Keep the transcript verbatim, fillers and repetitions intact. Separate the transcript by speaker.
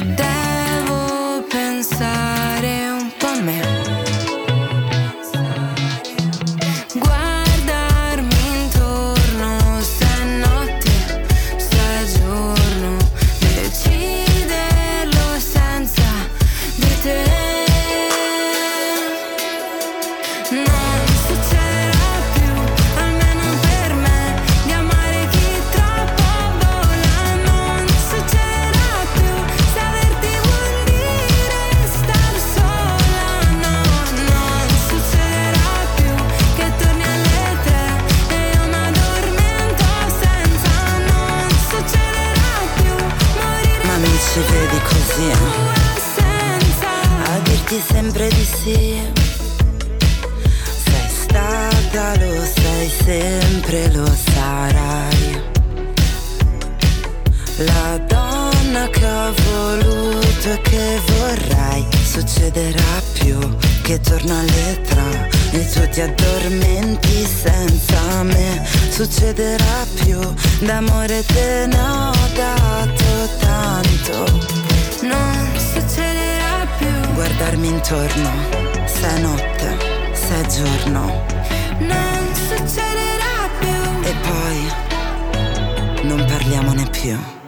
Speaker 1: Devo pensare un po' a me. Guardarmi intorno, se è notte, se è giorno, deciderlo senza di te. Non succederà più, almeno per me, di amare chi troppo vola. Non succederà più, se averti vuol dire star sola. No, non succederà più, che torni alle tre e io m'addormento senza. Non succederà più, morire.
Speaker 2: Ma mi ci vedi così, eh?
Speaker 1: Senza
Speaker 2: a dirti sempre di sì. Sei stata, lo sei sempre, lo sarai. La donna che ho voluto e che vorrai. Succederà più, che torno alle tre e tu ti addormenti senza me. Succederà più, d'amore te ne ho dato tanto.
Speaker 1: non succederà più,
Speaker 2: Guardarmi intorno, se è notte, se è giorno,
Speaker 1: non succederà più.
Speaker 2: e poi non parliamone più.